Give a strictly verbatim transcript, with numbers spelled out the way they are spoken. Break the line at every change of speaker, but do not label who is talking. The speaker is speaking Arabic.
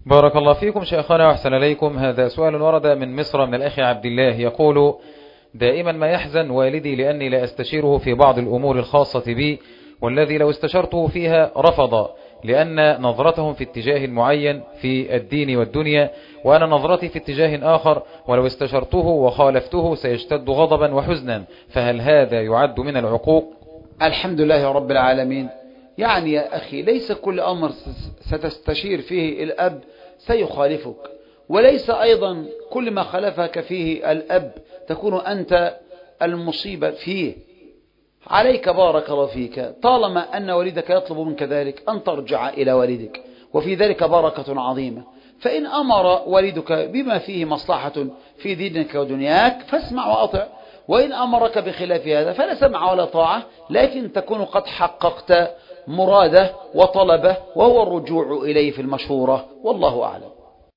بارك الله فيكم شيخنا وأحسن إليكم. هذا سؤال ورد من مصر من الأخ عبد الله يقول: دائما ما يحزن والدي لأني لا أستشيره في بعض الأمور الخاصة بي، والذي لو استشرته فيها رفض، لأن نظرتهم في اتجاه معين في الدين والدنيا، وأنا نظرتي في اتجاه آخر، ولو استشرته وخالفته سيشتد غضبا وحزنا، فهل هذا يعد من العقوق؟
الحمد لله رب العالمين. يعني يا أخي ليس كل أمر ستستشير فيه الأب سيخالفك، وليس أيضا كل ما خالفك فيه الأب تكون أنت المصيبة فيه. عليك بارك الله فيك طالما أن والدك يطلب منك ذلك أن ترجع إلى والدك، وفي ذلك بركة عظيمة. فإن أمر والدك بما فيه مصلحة في دينك ودنياك فاسمع وأطع، وإن أمرك بخلاف هذا فلا سمع ولا طاعة، لكن تكون قد حققت مراده وطلبه، وهو الرجوع إليه في المشورة، والله أعلم.